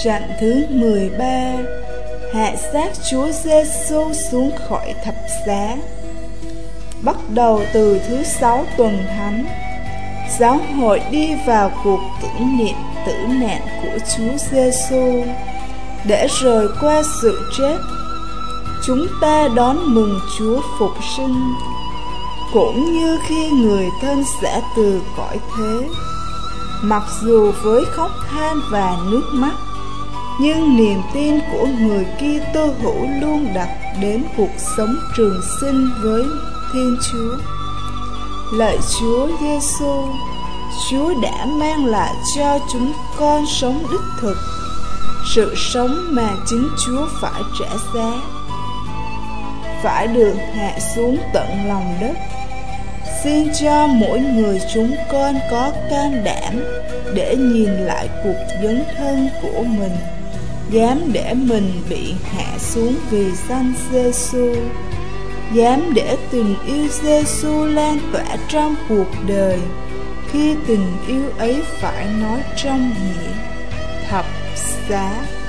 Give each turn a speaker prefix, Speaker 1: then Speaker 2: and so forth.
Speaker 1: Trận thứ 13, hạ xác Chúa Giêsu xuống khỏi thập giá. Bắt đầu từ thứ 6 tuần thánh, giáo hội đi vào cuộc tưởng niệm tử nạn của Chúa Giêsu. Để rồi qua sự chết, chúng ta đón mừng Chúa phục sinh. Cũng như khi người thân sẽ từ cõi thế, mặc dù với khóc than và nước mắt, nhưng niềm tin của người Kitô hữu luôn đặt đến cuộc sống trường sinh với Thiên Chúa. Lạy Chúa Giêsu, Chúa đã mang lại cho chúng con sống đích thực, sự sống mà chính Chúa phải trả giá, phải được hạ xuống tận lòng đất. Xin cho mỗi người chúng con có can đảm để nhìn lại cuộc dấn thân của mình, dám để mình bị hạ xuống vì danh Giêsu, dám để tình yêu Giêsu lan tỏa trong cuộc đời, khi tình yêu ấy phải nói trong nghĩa thập giá.